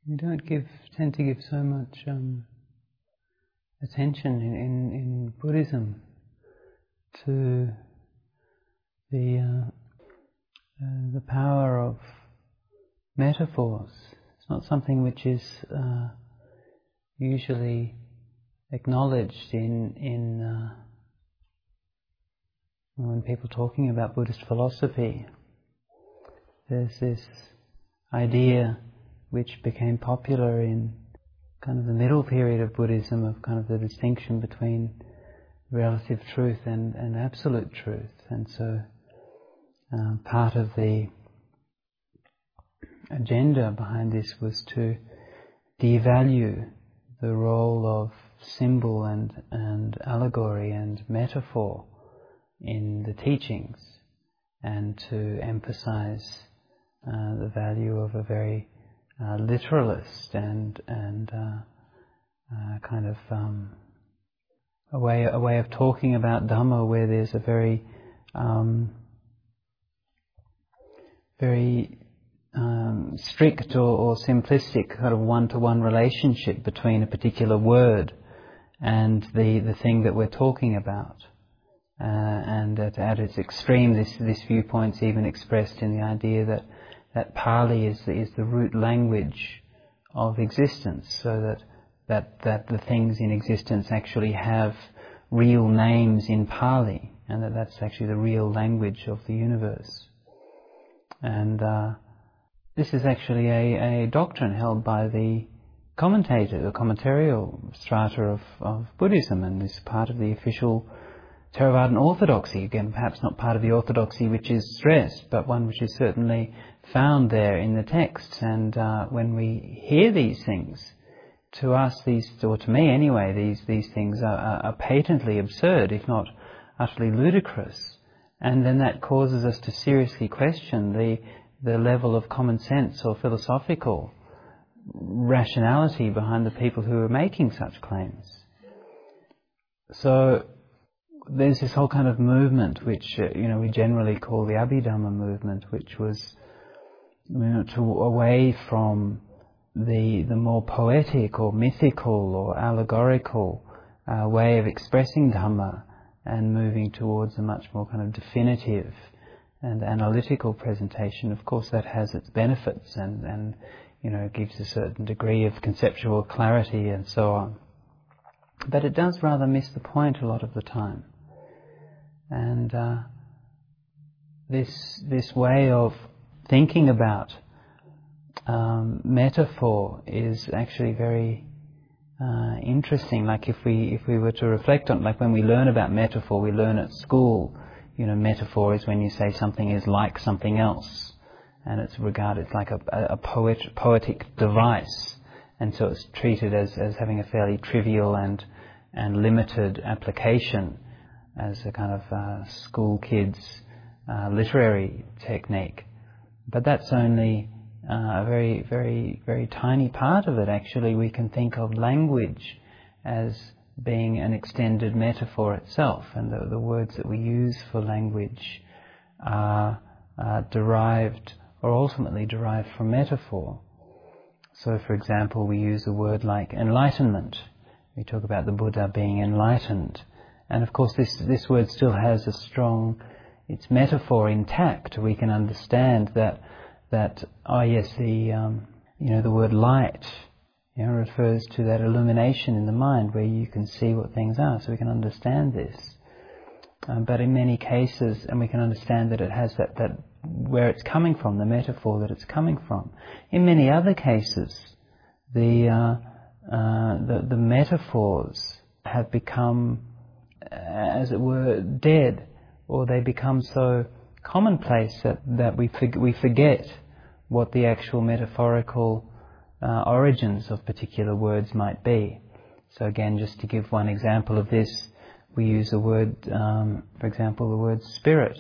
We don't tend to give so much attention in Buddhism to the power of metaphors. It's not something which is usually acknowledged in when people are talking about Buddhist philosophy. There's this idea which became popular in kind of the middle period of Buddhism of kind of the distinction between relative truth and absolute truth. And so part of the agenda behind this was to devalue the role of symbol and allegory and metaphor in the teachings, and to emphasize the value of a very literalist and kind of a way of talking about Dhamma where there's a very strict or simplistic kind of one-to-one relationship between a particular word and the thing that we're talking about. And at its extreme, this viewpoint's even expressed in the idea that Pali is the root language of existence, so that the things in existence actually have real names in Pali, and that's actually the real language of the universe. And this is actually a doctrine held by the commentarial strata of Buddhism, and is part of the official Theravadan orthodoxy. Again, perhaps not part of the orthodoxy which is stressed, but one which is certainly found there in the texts. And when we hear these things, to us, or to me anyway, these things are patently absurd, if not utterly ludicrous. And then that causes us to seriously question the level of common sense or philosophical rationality behind the people who are making such claims. So there's this whole kind of movement which we generally call the Abhidhamma movement, which was away from the more poetic or mythical or allegorical way of expressing Dhamma, and moving towards a much more kind of definitive and analytical presentation. Of course, that has its benefits and gives a certain degree of conceptual clarity and so on. But it does rather miss the point a lot of the time. And this way of thinking about metaphor is actually very interesting. Like if we were to reflect on, like when we learn about metaphor, we learn at school. Metaphor is when you say something is like something else, and it's like a poetic device, and so it's treated as having a fairly trivial and limited application as a kind of school kids literary technique. But that's only a very, very, very tiny part of it. Actually, we can think of language as being an extended metaphor itself, and the words that we use for language are derived or ultimately derived from metaphor. So, for example, we use a word like enlightenment. We talk about the Buddha being enlightened. And of course this word still has its metaphor intact. We can understand that the word light refers to that illumination in the mind where you can see what things are, so we can understand this. But in many cases, and we can understand that it has that where it's coming from, the metaphor that it's coming from. In many other cases, the metaphors have become, as it were, dead, or they become so commonplace that we forget what the actual metaphorical origins of particular words might be. So again, just to give one example of this, we use a word, for example, the word spirit.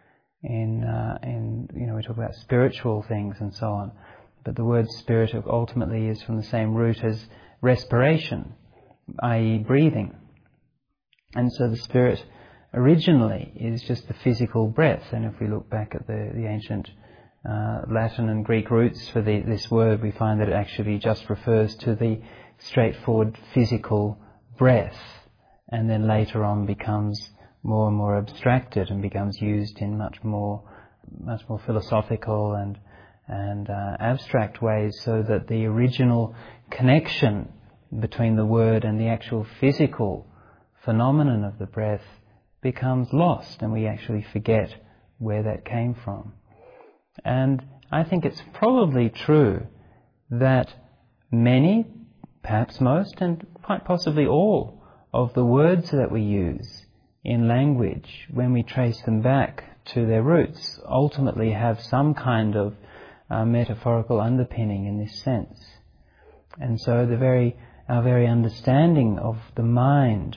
We talk about spiritual things and so on, but the word spirit ultimately is from the same root as respiration, i.e. breathing. And so the spirit originally is just the physical breath. And if we look back at the ancient Latin and Greek roots for this word, we find that it actually just refers to the straightforward physical breath, and then later on becomes more and more abstracted and becomes used in much more philosophical and abstract ways, so that the original connection between the word and the actual physical phenomenon of the breath becomes lost, and we actually forget where that came from. And I think it's probably true that many, perhaps most, and quite possibly all of the words that we use in language, when we trace them back to their roots, ultimately have some kind of metaphorical underpinning in this sense. And so our very understanding of the mind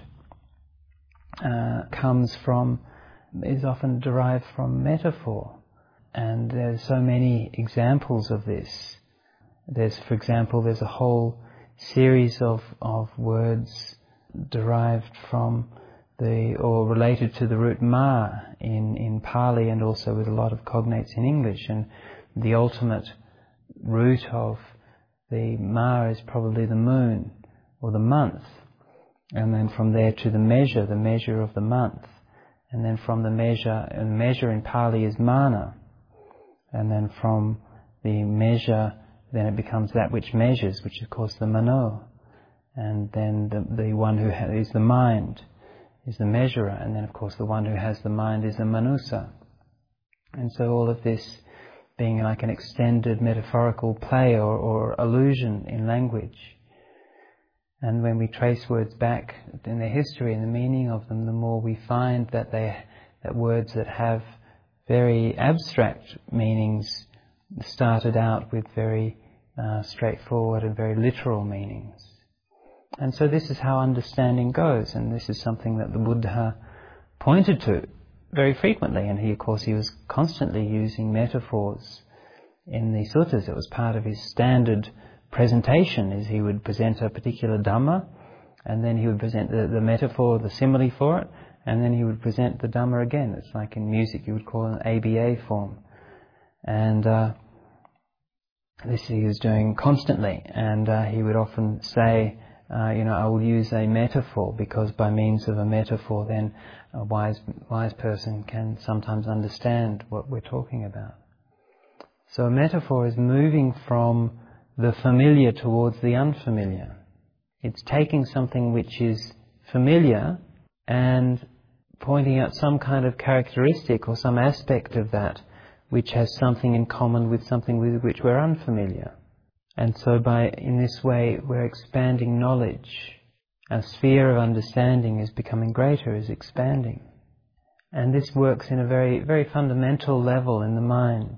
is often derived from metaphor. And there's so many examples of this. For example, there's a whole series of words derived from or related to the root ma in Pali, and also with a lot of cognates in English. And the ultimate root of the ma is probably the moon or the month. And then from there to the measure of the month. And then from the measure in Pali is mana. And then from the measure, then it becomes that which measures, which is of course the mano. And then the one who is the mind is the measurer. And then of course the one who has the mind is the manusa. And so all of this being like an extended metaphorical play or allusion in language. And when we trace words back in their history and the meaning of them, the more we find that words that have very abstract meanings started out with very straightforward and very literal meanings. And so this is how understanding goes, and this is something that the Buddha pointed to very frequently. And he was constantly using metaphors in the suttas. It was part of his standard presentation, is he would present a particular Dhamma, and then he would present the metaphor, the simile for it, and then he would present the Dhamma again. It's like in music you would call an ABA form. And this he was doing constantly, and he would often say, I will use a metaphor, because by means of a metaphor then a wise person can sometimes understand what we're talking about. So a metaphor is moving from the familiar towards the unfamiliar. It's taking something which is familiar and pointing out some kind of characteristic or some aspect of that which has something in common with something with which we're unfamiliar. And so in this way we're expanding knowledge. Our sphere of understanding is becoming greater, is expanding. And this works in a very, very fundamental level in the mind.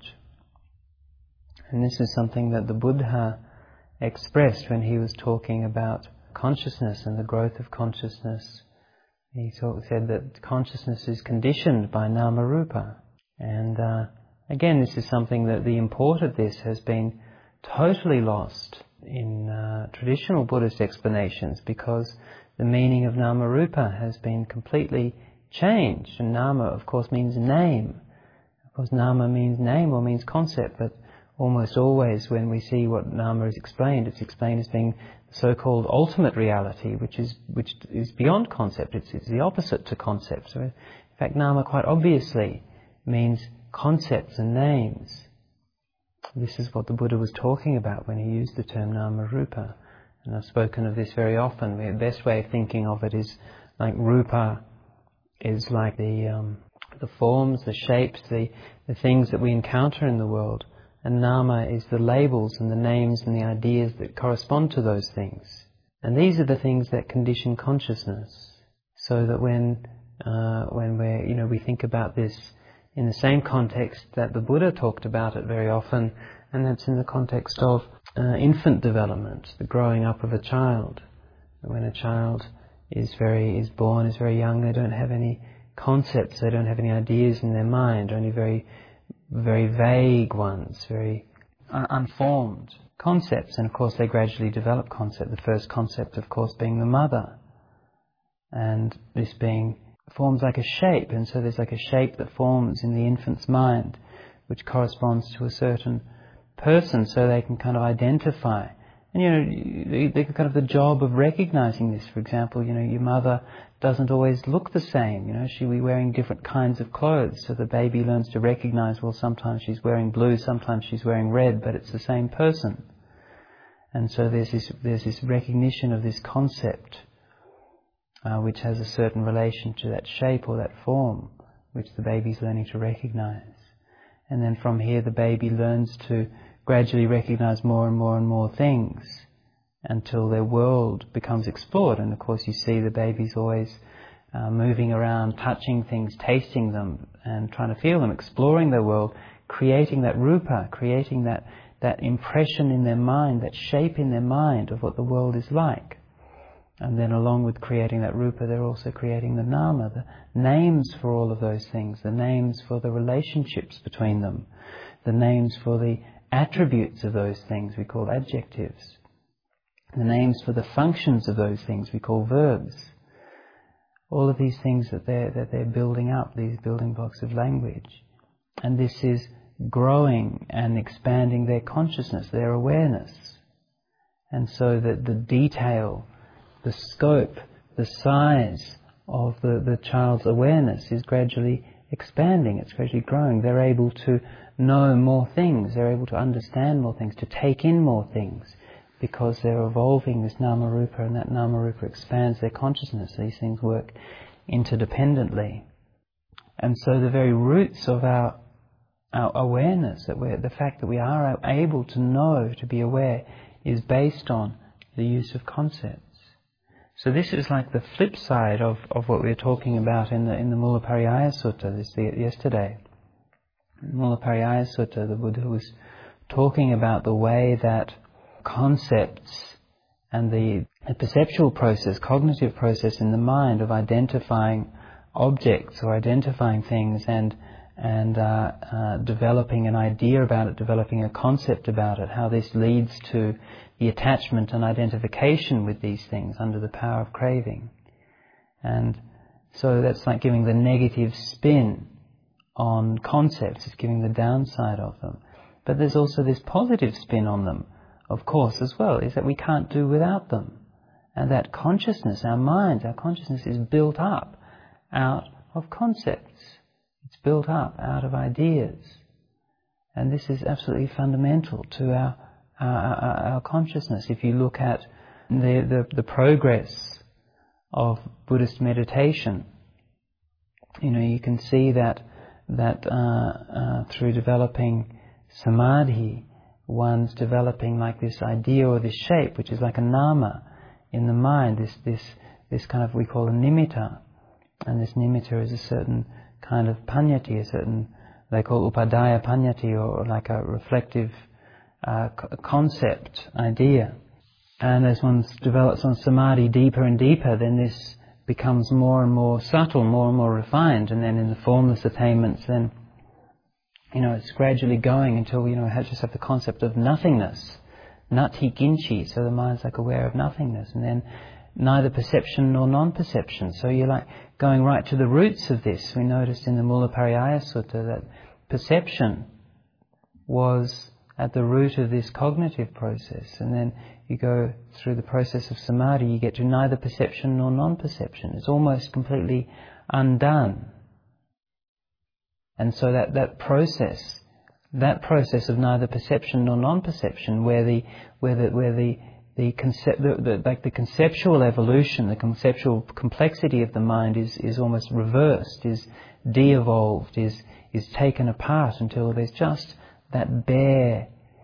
And this is something that the Buddha expressed when he was talking about consciousness and the growth of consciousness. He said that consciousness is conditioned by nama rupa. And again, this is something that the import of this has been totally lost in traditional Buddhist explanations, because the meaning of nama rupa has been completely changed. And nama, of course, means name. Of course, nama means name or means concept, but almost always when we see what nama is explained, it's explained as being the so-called ultimate reality, which is beyond concept. It's the opposite to concept. So in fact, nama quite obviously means concepts and names. This is what the Buddha was talking about when he used the term nama rupa. And I've spoken of this very often. The best way of thinking of it is like rupa is like the forms, the shapes, the things that we encounter in the world. And nama is the labels and the names and the ideas that correspond to those things. And these are the things that condition consciousness. So that when we think about this in the same context that the Buddha talked about it very often, and that's in the context of infant development, the growing up of a child. When a child is born, is very young, they don't have any concepts, they don't have any ideas in their mind, only very, very vague ones, very unformed concepts. And of course they gradually develop concept. The first concept, of course, being the mother. And this forms like a shape, and so there's like a shape that forms in the infant's mind, which corresponds to a certain person, so they can kind of identify. And they kind of the job of recognizing this. For example, your mother doesn't always look the same. She'll be wearing different kinds of clothes, so the baby learns to recognize, well, sometimes she's wearing blue, sometimes she's wearing red, but it's the same person. And so there's this recognition of this concept, which has a certain relation to that shape or that form, which the baby's learning to recognize. And then from here the baby learns to gradually recognize more and more and more things until their world becomes explored. And of course you see the baby's always moving around, touching things, tasting them and trying to feel them, exploring their world, creating that rupa, creating that impression in their mind, that shape in their mind of what the world is like. And then along with creating that rupa, they're also creating the nama, the names for all of those things, the names for the relationships between them, the names for the attributes of those things we call adjectives, the names for the functions of those things we call verbs. All of these things that they're building up, these building blocks of language. And this is growing and expanding their consciousness, their awareness. And so that the detail, the scope, the size of the child's awareness is gradually expanding, it's gradually growing. They're able to know more things, they're able to understand more things, to take in more things, because they're evolving this nama-rupa, and that nama-rupa expands their consciousness. These things work interdependently. And so the very roots of our awareness, the fact that we are able to know, to be aware, is based on the use of concepts. So this is like the flip side of what we were talking about in the Mullapariyaya Sutta yesterday. In Mullapariyaya Sutta, the Buddha was talking about the way that concepts and the perceptual process, cognitive process in the mind of identifying objects or identifying things and developing an idea about it, developing a concept about it, how this leads to the attachment and identification with these things under the power of craving. And so that's like giving the negative spin on concepts, it's giving the downside of them. But there's also this positive spin on them, of course, as well, is that we can't do without them. And that consciousness, our mind, our consciousness is built up out of concepts. It's built up out of ideas. And this is absolutely fundamental to our consciousness. If you look at the progress of Buddhist meditation, you can see that through developing samadhi, one's developing like this idea or this shape, which is like a nama in the mind, this kind of, we call a nimitta. And this nimitta is a certain kind of panyati, they call upadaya panyati, or like a reflective concept, idea. And as one develops on samadhi deeper and deeper, then this becomes more and more subtle, more and more refined, and then in the formless attainments, then it's gradually going until just have the concept of nothingness, nati ginchi, so the mind's like aware of nothingness, and then neither perception nor non-perception. So you're like going right to the roots of this. We noticed in the Mullapariyaya Sutta that perception was at the root of this cognitive process, and then you go through the process of samadhi, you get to neither perception nor non-perception. It's almost completely undone. And so that process of neither perception nor non-perception, where the conceptual evolution, the conceptual complexity of the mind is almost reversed, is de-evolved, is taken apart until there's just that bare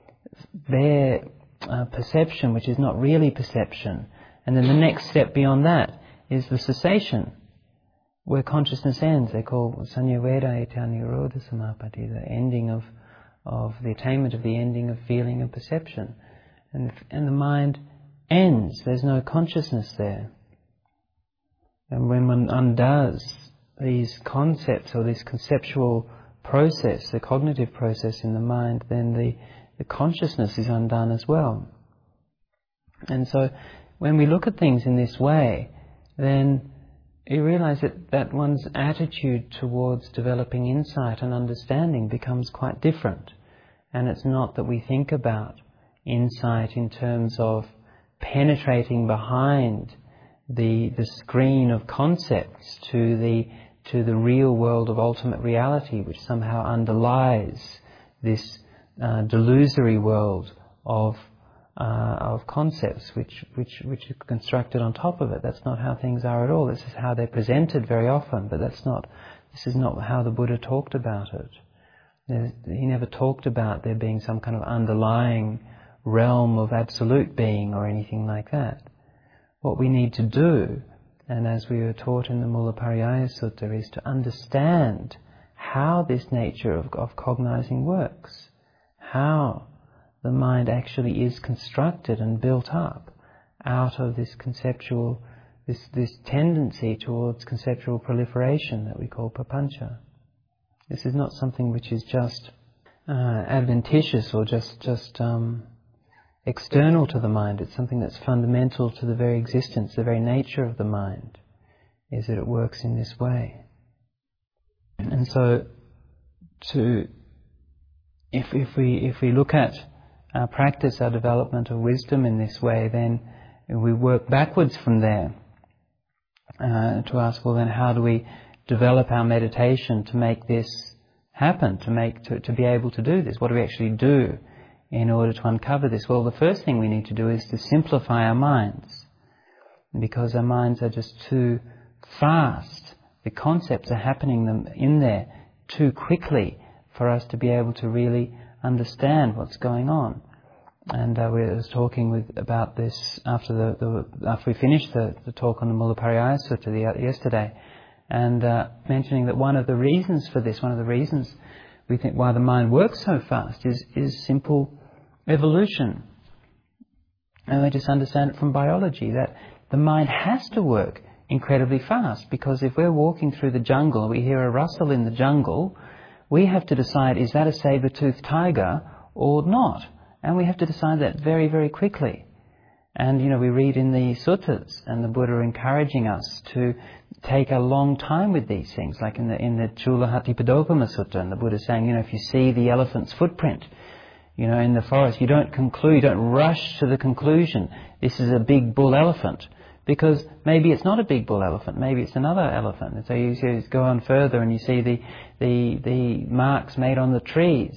perception, which is not really perception. And then the next step beyond that is the cessation, where consciousness ends. They call Sanya Veda Ita Nirodha Samapatti, the ending of the attainment of the ending of feeling and perception. And the mind ends. There's no consciousness there. And when one undoes these concepts or this conceptual process, the cognitive process in the mind, then the consciousness is undone as well. And so when we look at things in this way, then you realize that one's attitude towards developing insight and understanding becomes quite different. And it's not that we think about insight in terms of penetrating behind the screen of concepts to the real world of ultimate reality, which somehow underlies this delusory world of concepts which are constructed on top of it. That's not how things are at all. This is how they're presented very often, but this is not how the Buddha talked about it. He never talked about there being some kind of underlying realm of absolute being or anything like that. What we need to do, and as we were taught in the Mullapariyaya Sutta, is to understand how this nature of cognizing works, how the mind actually is constructed and built up out of this conceptual, this tendency towards conceptual proliferation that we call papancha. This is not something which is just adventitious or just external to the mind. It's something that's fundamental to the very existence, the very nature of the mind, is that it works in this way. And so, if we look at our practice, our development of wisdom in this way, then we work backwards from there to ask, well, then how do we develop our meditation to make this happen, to be able to do this? What do we actually do in order to uncover this? Well, the first thing we need to do is to simplify our minds, because our minds are just too fast. The concepts are happening in there too quickly for us to be able to really understand what's going on. And we was talking about this after we finished the talk on the Mullapariyaya Sutta yesterday, and mentioning that one of the reasons for this, one of the reasons we think why the mind works so fast is simple evolution. And we just understand it from biology, that the mind has to work incredibly fast, because if we're walking through the jungle, we hear a rustle in the jungle, we have to decide, is that a saber-toothed tiger or not? And we have to decide that very, very quickly. And, we read in the suttas, and the Buddha encouraging us to take a long time with these things, like in the Chulahathipadopama Sutta, and the Buddha saying, if you see the elephant's footprint, in the forest, you don't rush to the conclusion, this is a big bull elephant, because maybe it's not a big bull elephant, maybe it's another elephant. And so you go on further and you see the marks made on the trees,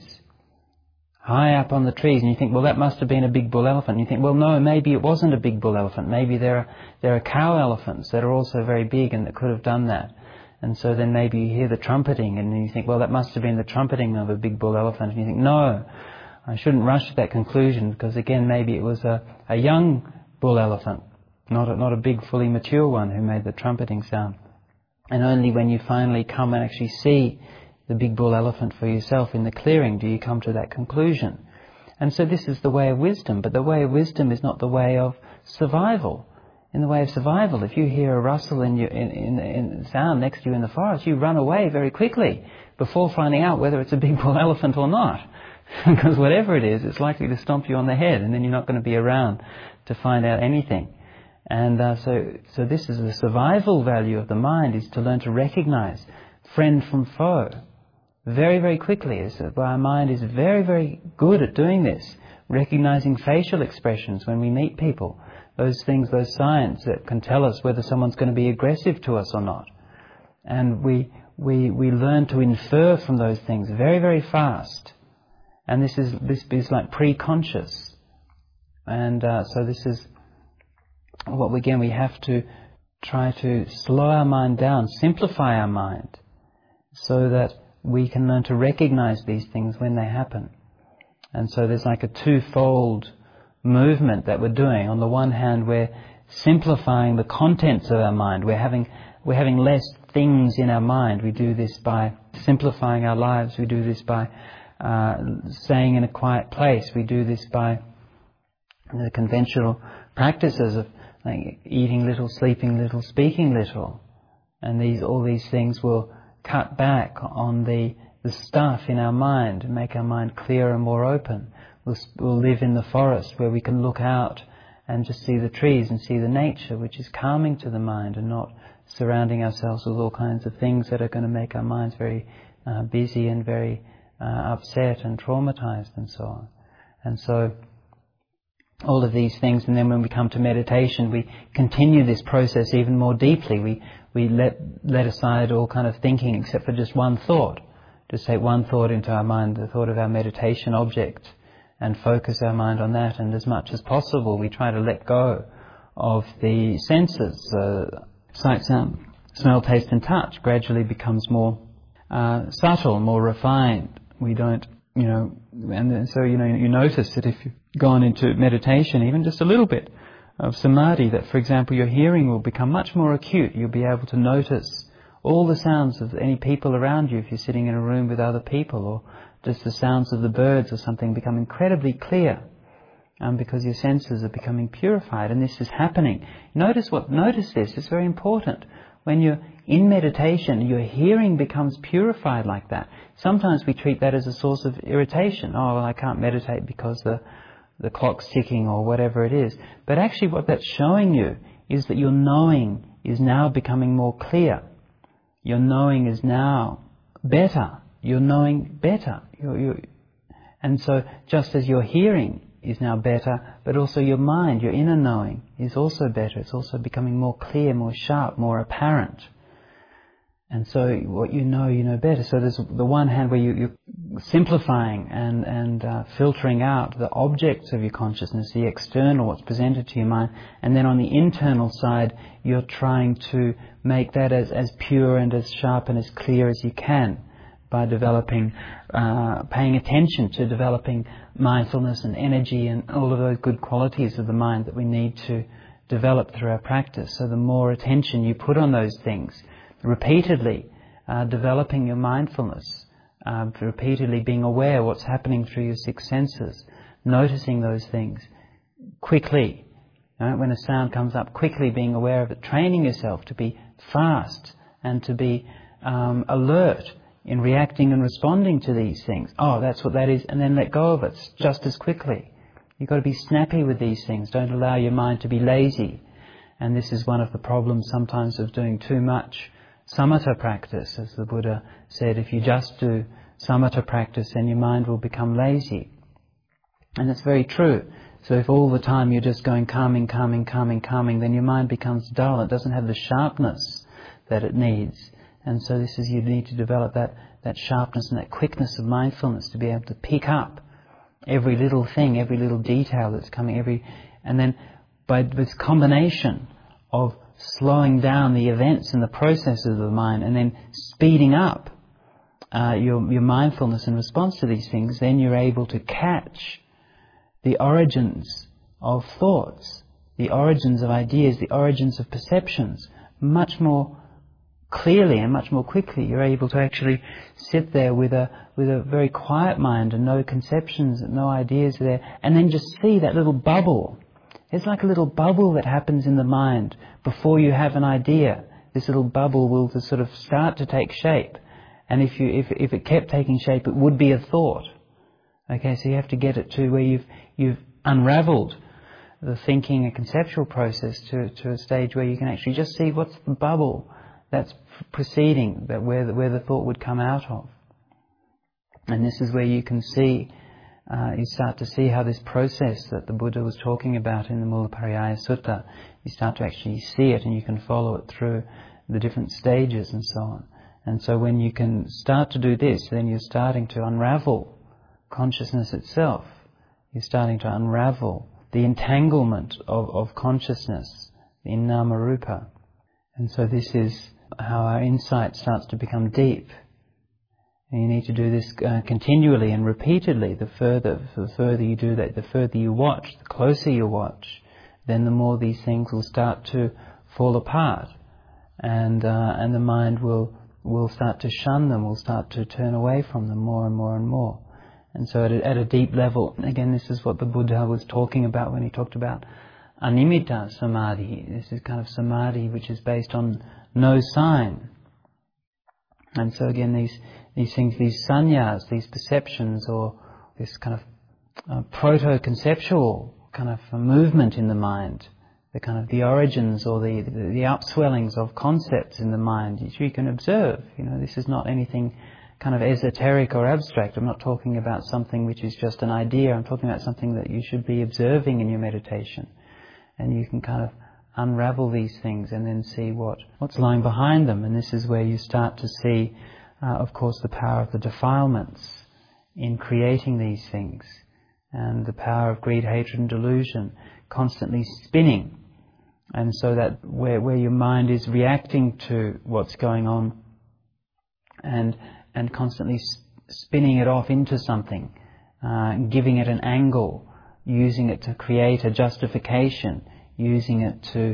high up on the trees, and you think, well, that must have been a big bull elephant. And you think, well, no, maybe it wasn't a big bull elephant. Maybe there are cow elephants that are also very big and that could have done that. And so then maybe you hear the trumpeting, and you think, well, that must have been the trumpeting of a big bull elephant. And you think, no, I shouldn't rush to that conclusion, because again, maybe it was a young bull elephant, not a big, fully mature one who made the trumpeting sound. And only when you finally come and actually see the big bull elephant for yourself in the clearing do you come to that conclusion. And so this is the way of wisdom, but the way of wisdom is not the way of survival. In the way of survival, if you hear a rustle in sound next to you in the forest, you run away very quickly before finding out whether it's a big bull elephant or not. Because whatever it is, it's likely to stomp you on the head, and then you're not going to be around to find out anything. And so this is the survival value of the mind, is to learn to recognize friend from foe very, very quickly. Our mind is very, very good at doing this, recognizing facial expressions when we meet people, those things, those signs that can tell us whether someone's going to be aggressive to us or not. And we learn to infer from those things very, very fast. And this is like pre-conscious. And so this is what we have to try to slow our mind down, simplify our mind, so that we can learn to recognize these things when they happen. And so there's like a twofold movement that we're doing. On the one hand, we're simplifying the contents of our mind. We're having less things in our mind. We do this by simplifying our lives. We do this by staying in a quiet place. We do this by the conventional practices of like eating little, sleeping little, speaking little. And all these things will cut back on the stuff in our mind and make our mind clearer and more open. We'll live in the forest where we can look out and just see the trees and see the nature, which is calming to the mind and not surrounding ourselves with all kinds of things that are going to make our minds very busy and very upset and traumatized and so on. And so all of these things, and then when we come to meditation, we continue this process even more deeply. We let aside all kind of thinking except for just one thought. Just take one thought into our mind, the thought of our meditation object, and focus our mind on that. And as much as possible, we try to let go of the senses. Sight, sound, smell, taste and touch gradually becomes more subtle, more refined. We don't, and so, you notice that if you've gone into meditation, even just a little bit of samadhi, that, for example, your hearing will become much more acute. You'll be able to notice all the sounds of any people around you if you're sitting in a room with other people, or just the sounds of the birds or something become incredibly clear, because your senses are becoming purified, and this is happening. Notice this, it's very important. When you're in meditation, your hearing becomes purified like that. Sometimes we treat that as a source of irritation. Oh, well, I can't meditate because the clock's ticking or whatever it is. But actually what that's showing you is that your knowing is now becoming more clear. Your knowing is now better. You're knowing better. And so just as your hearing is now better, but also your mind, your inner knowing, is also better. It's also becoming more clear, more sharp, more apparent. And so what you know better. So there's the one hand where you're simplifying and filtering out the objects of your consciousness, the external, what's presented to your mind. And then on the internal side, you're trying to make that as pure and as sharp and as clear as you can by developing, paying attention to developing mindfulness and energy and all of those good qualities of the mind that we need to develop through our practice. So the more attention you put on those things, repeatedly developing your mindfulness, repeatedly being aware what's happening through your six senses, noticing those things quickly. When a sound comes up, quickly being aware of it, training yourself to be fast and to be alert in reacting and responding to these things. Oh, that's what that is, and then let go of it just as quickly. You've got to be snappy with these things. Don't allow your mind to be lazy. And this is one of the problems sometimes of doing too much samatha practice. As the Buddha said, if you just do samatha practice, then your mind will become lazy. And it's very true. So if all the time you're just going calming, then your mind becomes dull. It doesn't have the sharpness that it needs. And so you need to develop that sharpness and that quickness of mindfulness to be able to pick up every little thing, every little detail that's coming, and then by this combination of slowing down the events and the processes of the mind and then speeding up your mindfulness in response to these things, then you're able to catch the origins of thoughts, the origins of ideas, the origins of perceptions much more clearly and much more quickly. You're able to actually sit there with a very quiet mind and no conceptions, no ideas there, and then just see that little bubble. It's like a little bubble that happens in the mind before you have an idea. This little bubble will just sort of start to take shape, and if it kept taking shape, it would be a thought. Okay, so you have to get it to where you've unravelled the thinking and conceptual process to a stage where you can actually just see what's the bubble that's preceding, that where the thought would come out of. And this is where you can see, you start to see how this process that the Buddha was talking about in the Mullapariyaya Sutta, you start to actually see it and you can follow it through the different stages and so on. And so when you can start to do this, then you're starting to unravel consciousness itself. You're starting to unravel the entanglement of consciousness in nama rupa. And so this is how our insight starts to become deep. And you need to do this continually and repeatedly. The further you do that, the further you watch, the closer you watch, then the more these things will start to fall apart, and the mind will start to shun them, will start to turn away from them more and more and more. And so at a deep level, again, this is what the Buddha was talking about when he talked about animitta samadhi. This is kind of samadhi which is based on no sign. And so again, these things, these sannyas, these perceptions, or this kind of proto-conceptual kind of movement in the mind, kind of the origins or the upswellings of concepts in the mind, which you can observe. This is not anything kind of esoteric or abstract. I'm not talking about something which is just an idea. I'm talking about something that you should be observing in your meditation. And you can kind of unravel these things and then see what's lying behind them. And this is where you start to see, of course, the power of the defilements in creating these things, and the power of greed, hatred and delusion constantly spinning. And so that where your mind is reacting to what's going on and constantly spinning it off into something, giving it an angle, using it to create a justification, using it to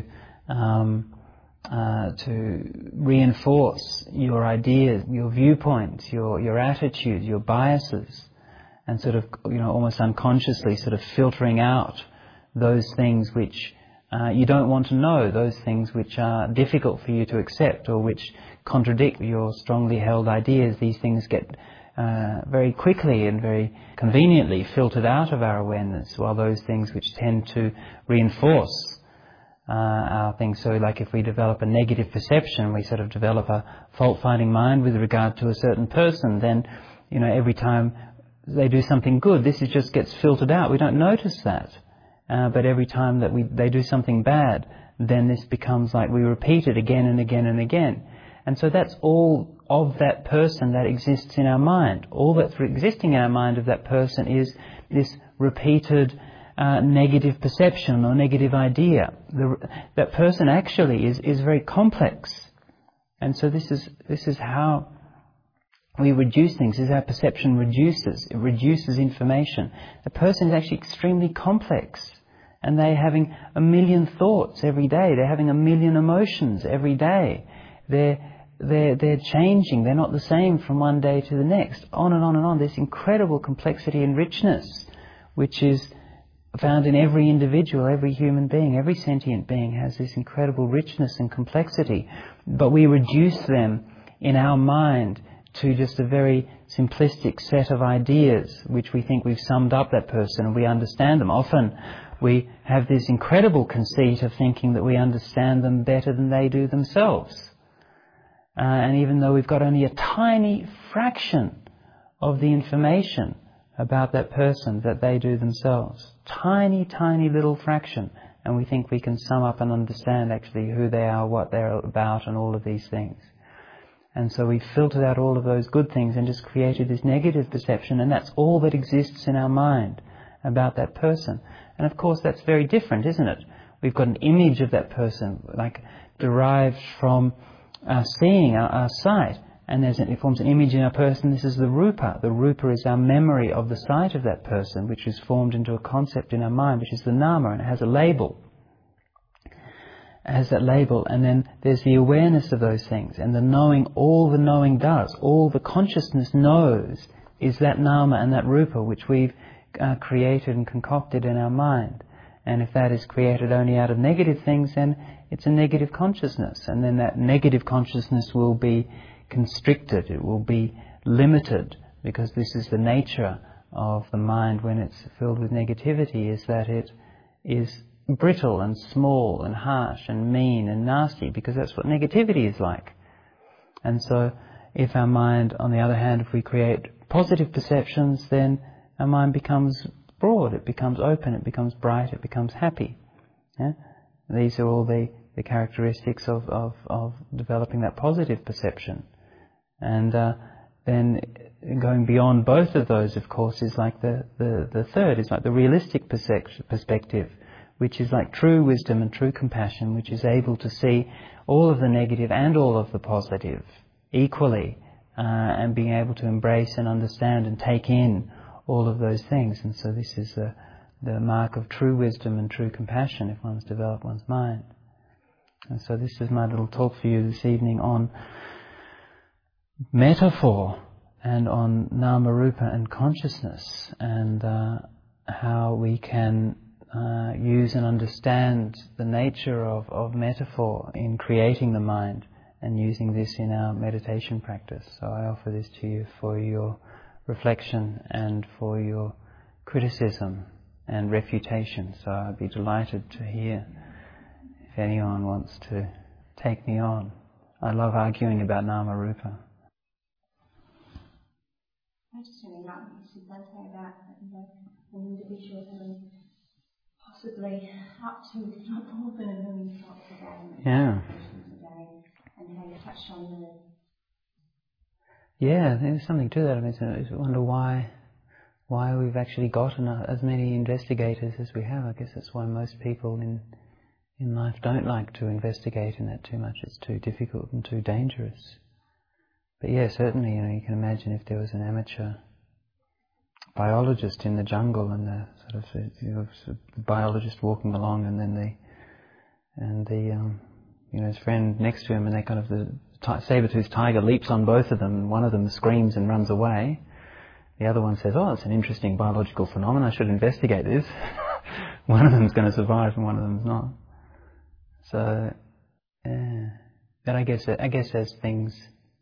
reinforce your ideas, your viewpoints, your attitudes, your biases, and sort of, almost unconsciously sort of filtering out those things which you don't want to know, those things which are difficult for you to accept or which contradict your strongly held ideas. These things get very quickly and very conveniently filtered out of our awareness, while those things which tend to reinforce our things. So like if we develop a negative perception, we sort of develop a fault-finding mind with regard to a certain person, then, every time they do something good, this just gets filtered out. We don't notice that. But every time that they do something bad, then this becomes like we repeat it again and again and again. And so that's all of that person that exists in our mind. All that's existing in our mind of that person is this repeated negative perception or negative idea. That person actually is very complex. And so this is how we reduce things. This is how perception reduces. It reduces information. The person is actually extremely complex. And they're having a million thoughts every day. They're having a million emotions every day. They're changing. They're not the same from one day to the next. On and on and on. This incredible complexity and richness, which is found in every individual, every human being, every sentient being has this incredible richness and complexity. But we reduce them in our mind to just a very simplistic set of ideas, which we think we've summed up that person and we understand them. Often we have this incredible conceit of thinking that we understand them better than they do themselves. And even though we've got only a tiny fraction of the information about that person that they do themselves, tiny, tiny little fraction, and we think we can sum up and understand actually who they are, what they're about, and all of these things. And so we filtered out all of those good things and just created this negative perception, and that's all that exists in our mind about that person. And of course that's very different, isn't it? We've got an image of that person, like derived from our seeing, our sight, and it forms an image in our person. This is the rupa. The rupa is our memory of the sight of that person, which is formed into a concept in our mind, which is the nama, and it has a label. It has that label, and then there's the awareness of those things, and the knowing. All the knowing does, all the consciousness knows, is that nama and that rupa which we've created and concocted in our mind. And if that is created only out of negative things, then it's a negative consciousness, and then that negative consciousness will be constricted, it will be limited, because this is the nature of the mind when it's filled with negativity, is that it is brittle and small and harsh and mean and nasty, because that's what negativity is like. And so if our mind, on the other hand, if we create positive perceptions, then our mind becomes broad, it becomes open, it becomes bright, it becomes happy. Yeah? These are all the characteristics of developing that positive perception. And then going beyond both of those, of course, is like the third, is like the realistic perspective, which is like true wisdom and true compassion, which is able to see all of the negative and all of the positive equally, and being able to embrace and understand and take in all of those things. And so this is the mark of true wisdom and true compassion if one's developed one's mind. And so this is my little talk for you this evening on metaphor and on nama, rupa and consciousness, and how we can use and understand the nature of metaphor in creating the mind and using this in our meditation practice. So I offer this to you for your reflection and for your criticism and refutation. So I'd be delighted to hear if anyone wants to take me on. I love arguing about Nama Rupa. I just really like what you said about an individual having possibly up to, if not more than 1 million thoughts a day. Yeah. And how you touched on the... Yeah, there's something to that. I mean, I wonder why we've actually gotten as many investigators as we have. I guess that's why most people in life don't like to investigate in that too much. It's too difficult and too dangerous. But yeah, certainly, you can imagine if there was an amateur biologist in the jungle and the sort of biologist walking along, and then his friend next to him, and they kind of the saber-toothed tiger leaps on both of them, and one of them screams and runs away. The other one says, "Oh, it's an interesting biological phenomenon. I should investigate this." One of them's going to survive, and one of them's not. So, yeah. But I guess as things,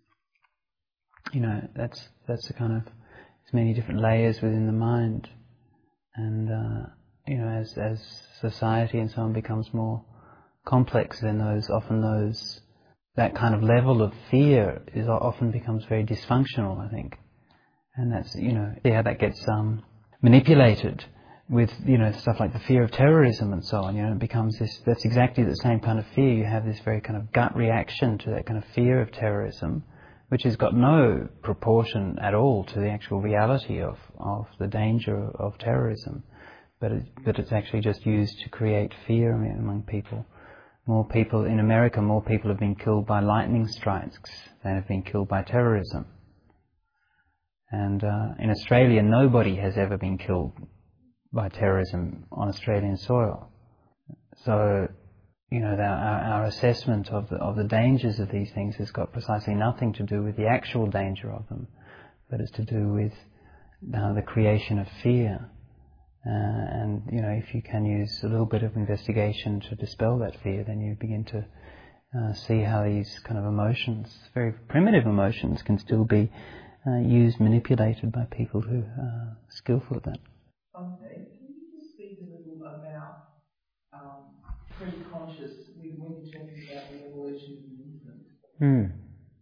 that's the kind of, there's many different layers within the mind, and as society and so on becomes more complex, then that kind of level of fear often becomes very dysfunctional, I think. And that's, how that gets manipulated with, stuff like the fear of terrorism and so on. It becomes that's exactly the same kind of fear. You have this very kind of gut reaction to that kind of fear of terrorism, which has got no proportion at all to the actual reality of the danger of terrorism. But it's actually just used to create fear among people. In America, more people have been killed by lightning strikes than have been killed by terrorism. And in Australia, nobody has ever been killed by terrorism on Australian soil. So, our assessment of the dangers of these things has got precisely nothing to do with the actual danger of them, but it's to do with the creation of fear. And if you can use a little bit of investigation to dispel that fear, then you begin to see how these kind of emotions, very primitive emotions, can still be manipulated by people who are skillful at that. Okay, can you just speak a little about pre-conscious, when you're talking about the evolution of the infant,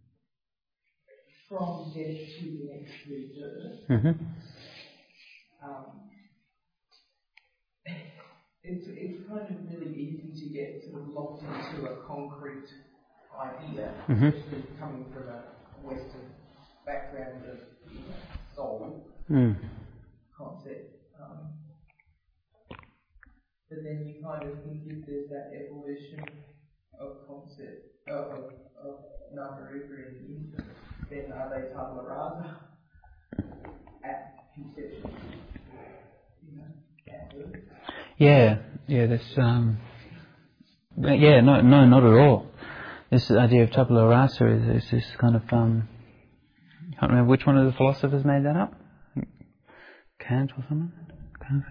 from death to the next rebirth? Mm-hmm. It's kind of really easy to get sort of locked into a concrete idea, especially coming from a Western background of soul concept. But then you kind of think if there's that evolution of concept of Namarupa in the infant, then are they tabula rasa at conception? At birth? Yeah, that's no, not at all. This idea of tabula rasa is this kind of I can't remember which one of the philosophers made that up. Kant or someone? Kant?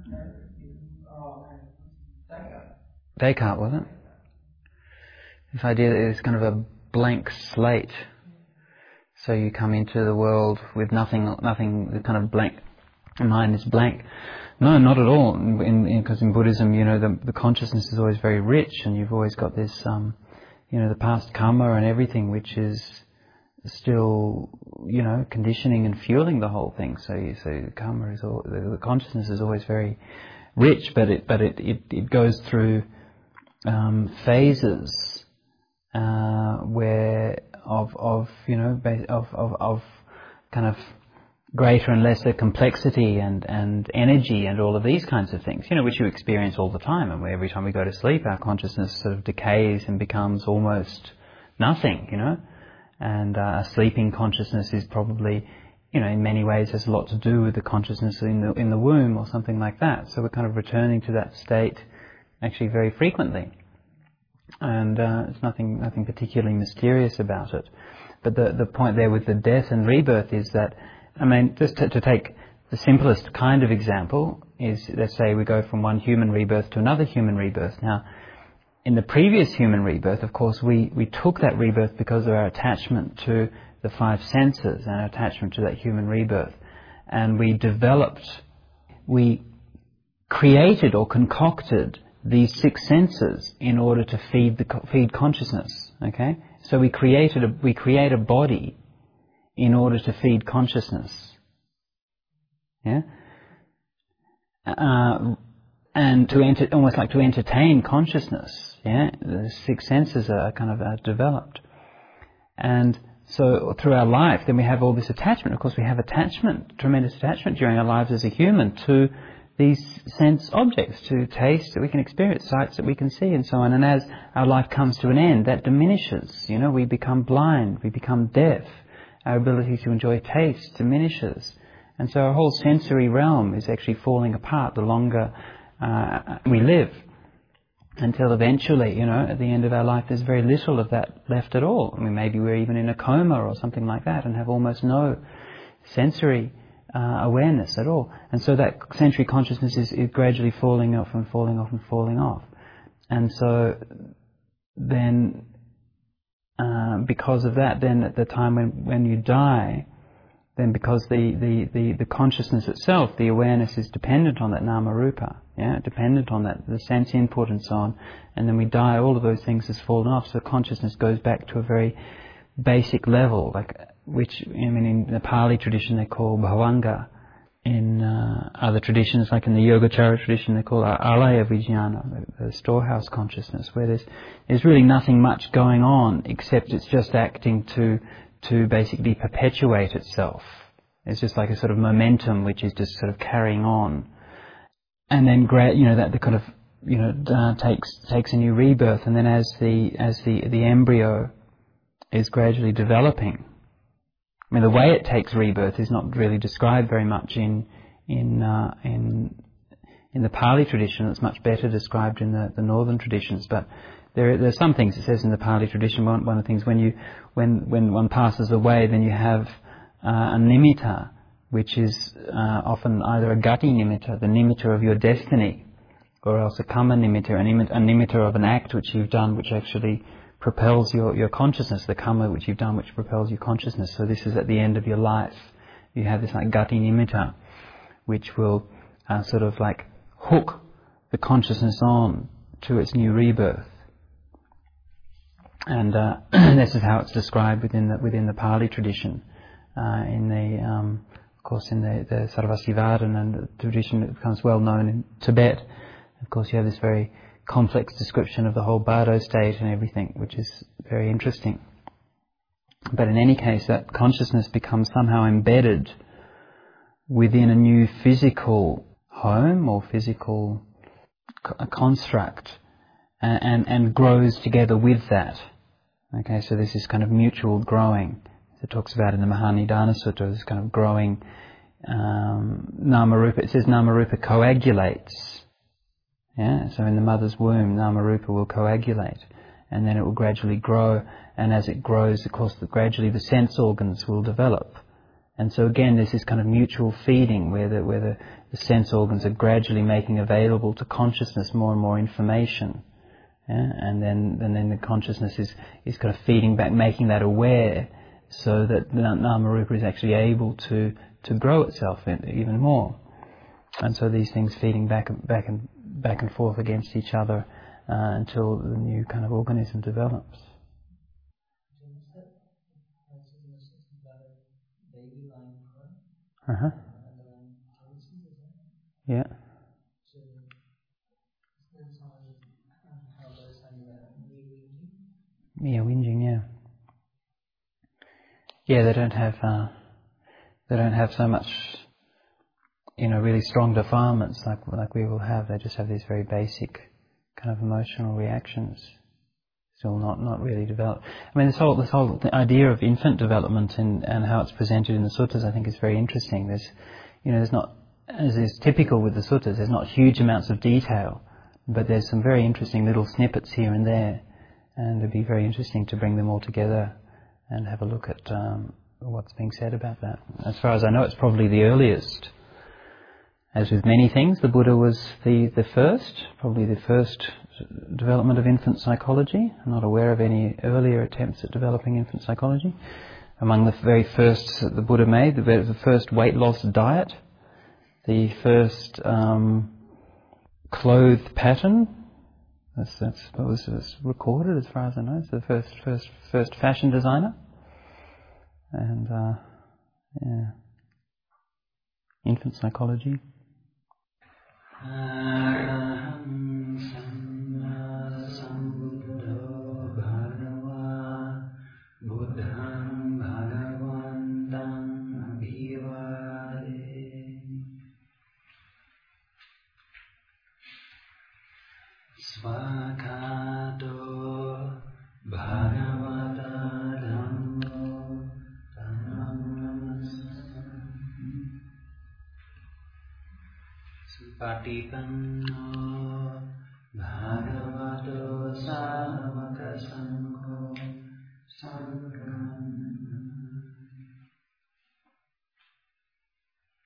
Descartes, was it? This idea that it's kind of a blank slate. So you come into the world with nothing, the kind of blank, the mind is blank. No, not at all. Because in Buddhism, the consciousness is always very rich, and you've always got this, the past karma and everything, which is still, conditioning and fueling the whole thing. So karma is the consciousness is always very rich, but it goes through phases where of kind of greater and lesser complexity and energy and all of these kinds of things, which you experience all the time. And every time we go to sleep, our consciousness sort of decays and becomes almost nothing, And a sleeping consciousness is probably, in many ways has a lot to do with the consciousness in the womb or something like that. So we're kind of returning to that state actually very frequently. And there's nothing particularly mysterious about it. But the point there with the death and rebirth is that, just to take the simplest kind of example is, let's say we go from one human rebirth to another human rebirth. Now, in the previous human rebirth, of course, we took that rebirth because of our attachment to the five senses and our attachment to that human rebirth. And we created or concocted these 6 senses in order to feed consciousness. Okay, so we create a body in order to feed consciousness. Yeah, and almost like to entertain consciousness. Yeah, the 6 senses are kind of developed, and so through our life, then we have all this attachment. Of course, we have attachment, tremendous attachment during our lives as a human to these sense objects, to taste that we can experience, sights that we can see, and so on. And as our life comes to an end, that diminishes. You know, we become blind, we become deaf. Our ability to enjoy taste diminishes. And so our whole sensory realm is actually falling apart the longer we live. Until eventually, you know, at the end of our life, there's very little of that left at all. I mean, maybe we're even in a coma or something like that and have almost no sensory awareness at all. And so that sensory consciousness is gradually falling off and falling off and falling off. And so then, because of that, then at the time when you die, then because the consciousness itself, the awareness is dependent on that nama rupa, yeah, dependent on that, the sense input and so on, and then we die, all of those things has fallen off, so consciousness goes back to a very basic level, like, which, I mean, in the Pali tradition they call bhavanga. In other traditions, like in the Yogacara tradition, they call it alaya vijnana, the storehouse consciousness, where there's really nothing much going on, except it's just acting to basically perpetuate itself. It's just like a sort of momentum which is just sort of carrying on, and then that the kind of takes a new rebirth, and then as the embryo is gradually developing. I mean, the way it takes rebirth is not really described very much in the Pali tradition. It's much better described in the northern traditions, but there are some things it says in the Pali tradition. One of the things, when one passes away, then you have a nimitta, which is often either a gati nimitta, the nimitta of your destiny, or else a kamma nimitta, a nimitta of an act which you've done, which actually propels your consciousness, the kamma which you've done, which propels your consciousness. So this is at the end of your life. You have this like gati nimitta, which will sort of like hook the consciousness on to its new rebirth. And this is how it's described within the Pali tradition. Of course, in the Sarvasivadana and the tradition that becomes well known in Tibet, of course, you have this very complex description of the whole bardo state and everything, which is very interesting. But in any case, that consciousness becomes somehow embedded within a new physical home or physical construct, and grows together with that. Okay, so this is kind of mutual growing. It talks about in the Mahanidana Sutta, this kind of growing Namarupa. It says Namarupa coagulates. Yeah, so in the mother's womb, Namarupa will coagulate, and then it will gradually grow. And as it grows, of course, gradually the sense organs will develop. And so again, there's this kind of mutual feeding where the sense organs are gradually making available to consciousness more and more information. Yeah? And then the consciousness is kind of feeding back, making that aware, so that the Namarupa is actually able to grow itself even more. And so these things feeding back and forth against each other until the new kind of organism develops. Uh-huh. Yeah. Yeah, whinging, yeah. Yeah, they don't have so much, really strong defilements like we will have. They just have these very basic kind of emotional reactions. Still not really developed. I mean, this whole idea of infant development and how it's presented in the suttas, I think, is very interesting. There's not, as is typical with the suttas, there's not huge amounts of detail, but there's some very interesting little snippets here and there, and it'd be very interesting to bring them all together and have a look at what's being said about that. As far as I know, it's probably the earliest. As with many things, the Buddha was probably the first development of infant psychology. I'm not aware of any earlier attempts at developing infant psychology. Among the very first that the Buddha made, the first weight loss diet, the first clothes pattern, That's what was recorded, as far as I know. It's the first fashion designer, and infant psychology. Araham Samma Sambuddho Bhagava Buddham Bhagavantam Abhivade Svakato Bhagavata Dhammo Patipanno